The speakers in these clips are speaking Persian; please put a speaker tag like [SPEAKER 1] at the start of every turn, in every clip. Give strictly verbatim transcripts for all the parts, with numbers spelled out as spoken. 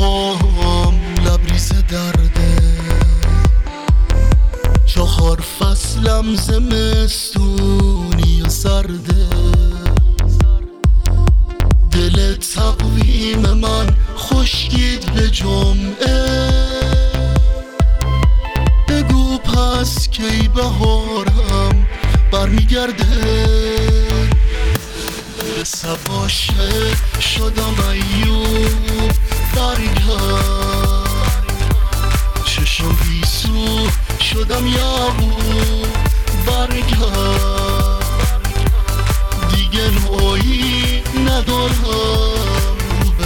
[SPEAKER 1] پاهام لبریز درده، چهار فصلم زمستونی و سرده. دل تقویم من خشکید به جمعه، بگو پس کی بهارم برمیگرده. به سباشه شدم ایوب برگرد، چشم بیسو شدم یعقوب برگرد. دیگه نوعی ندارم رو به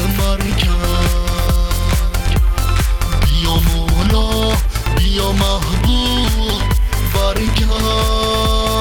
[SPEAKER 1] مرگم، بیا مولا بیا محبوب برگرد.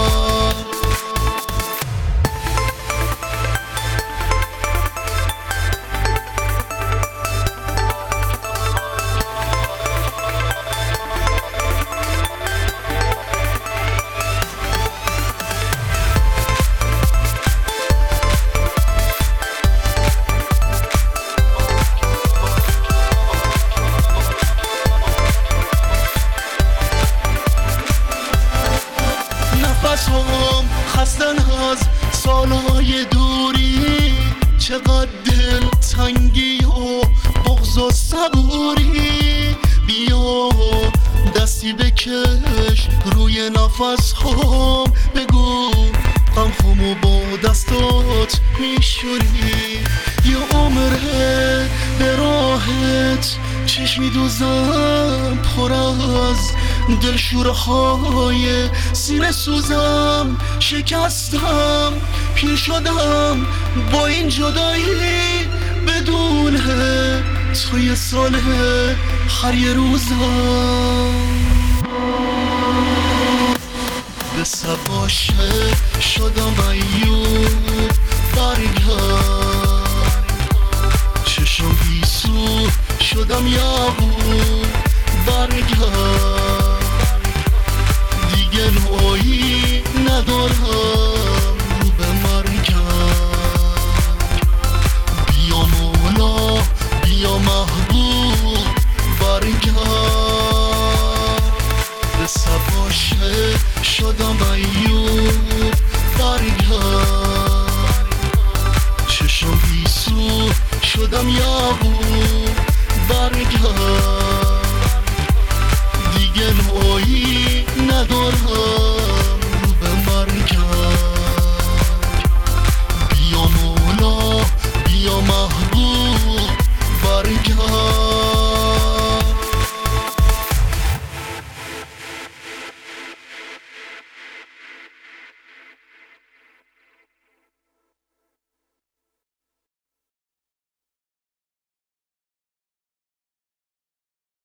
[SPEAKER 1] نفسم خستن از سالهای دوری، چقدر دل تنگی و بغض و صبوری. بیا دستی بکش روی نفس هم، بگو غمخومو با دستات میشوری. یه عمره به راحت چشم میدوزم، پر از دلشورهای سینه سوزم. شکستم پیر شدم با این جدایی، بدون تو یه ساله هر یه روزم. به سباشه شدم ایوب برگرد، چشم بیسو شدم یعقوب برگرد. دیگه نوعی ندارم